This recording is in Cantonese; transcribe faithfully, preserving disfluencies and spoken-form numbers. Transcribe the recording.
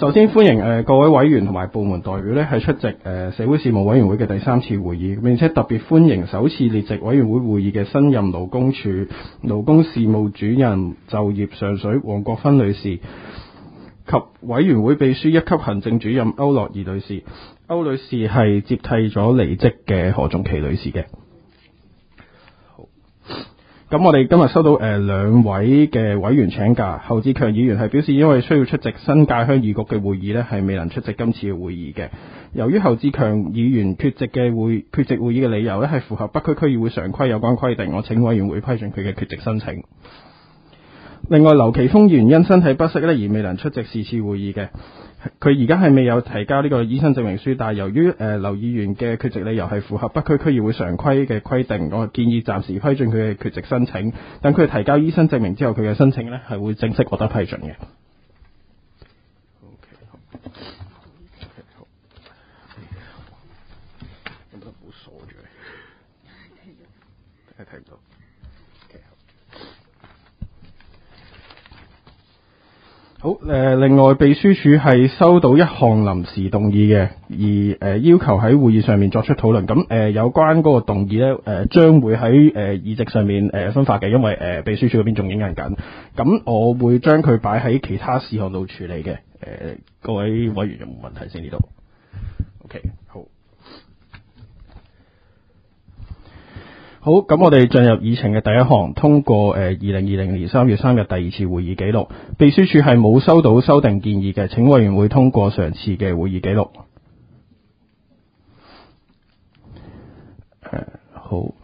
首先歡迎誒、呃、各位委員同埋部門代表咧係出席誒、呃、社會事務委員會嘅第三次會議，並且特別歡迎首次列席委員會會議嘅新任勞工處勞工事務主任就業上水黃國芬女士及委員會秘書一級行政主任區樂儀女士。區女士係接替咗離職嘅何仲琪女士嘅。咁我哋今日收到誒、呃、兩位嘅委員請假，侯志強議員係表示因為需要出席新界鄉議局嘅會議呢，係未能出席今次嘅會議嘅。由於侯志強議員缺席嘅會缺席會議嘅理由呢，係符合北區區議會常規有關規定，我請委員會批准佢嘅缺席申請。另外，劉奇峰議員因身體不適呢，而未能出席是次會議嘅。佢而家係未有提交呢個醫生證明書，但係由於誒、呃、劉議員嘅缺席理由係符合北區區議會常規嘅規定，我建議暫時批准佢嘅缺席申請。等佢提交醫生證明之後，佢嘅申請呢係會正式獲得批准嘅。OK， 好。OK， 好。有冇得唔好鎖住你？睇睇唔到。好，誒、呃，另外秘書處係收到一項臨時動議嘅，而誒、呃、要求喺會議上面作出討論。咁誒、呃、有關嗰個動議咧，誒、呃、將會喺誒、呃、議席上面誒、呃、分發嘅，因為誒、呃、秘書處嗰邊仲影印緊。咁我會將佢擺喺其他事項度處理嘅。誒、呃，各位委員有冇問題先？呢度 OK， 好。好，咁我哋進入議程嘅第一項，通過誒二零二零年三月三日第二次會議記錄。秘書處係冇收到修訂建議嘅，請委員會通過上次嘅會議記錄。誒、呃，好。